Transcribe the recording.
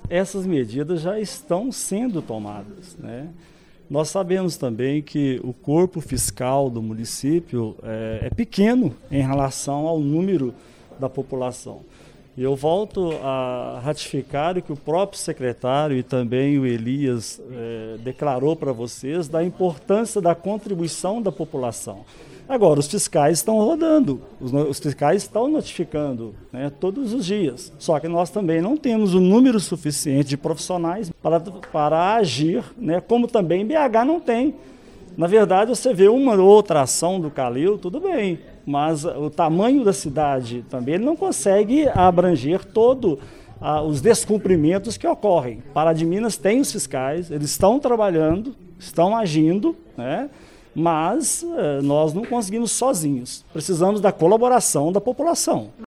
essas medidas já estão sendo tomadas, né? Nós sabemos também que o corpo fiscal do município é pequeno em relação ao número da população. E eu volto a ratificar o que o próprio secretário e também o Elias declarou para vocês da importância da contribuição da população. Agora, os fiscais estão rodando, os fiscais estão notificando, né, todos os dias. Só que nós também não temos o número suficiente de profissionais para agir, né, como também BH não tem. Na verdade, você vê uma ou outra ação do Calil, tudo bem, mas o tamanho da cidade também ele não consegue abranger todos os descumprimentos que ocorrem. Pará de Minas tem os fiscais, eles estão trabalhando, estão agindo, né? Mas nós não conseguimos sozinhos. Precisamos da colaboração da população.